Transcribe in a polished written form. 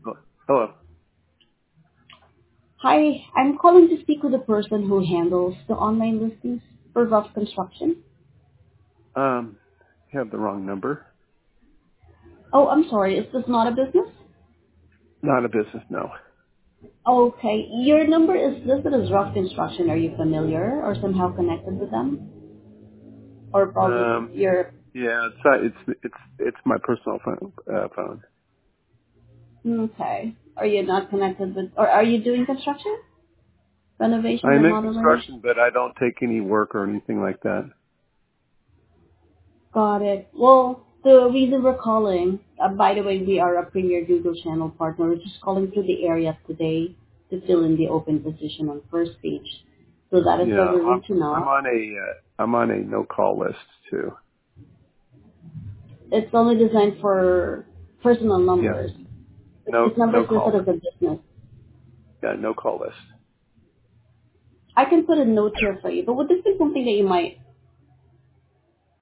Oh, hello. Hi, I'm calling to speak with the person who handles the online listings for rough construction. You have the wrong number. Oh, I'm sorry. Is this not a business? Not a business, no. Okay. Your number is listed as rough construction. Are you familiar or somehow connected with them? Or probably Um, you're... yeah, it's not, it's my personal phone. Okay. Are you not connected with... Or are you doing construction? Renovation, I'm in remodeling? construction, but I don't take any work or anything like that. Got it. Well, the reason we're calling, by the way, we are a premier Google channel partner. We're just calling through the area today to fill in the open position on first page. So that is why Yeah, we're reaching I'm out. on I'm on a no call list too. It's only designed for personal Yeah, numbers. This number no is listed call as list. a business. Yeah, no call list. I can put a note here for you, but would this be something that you might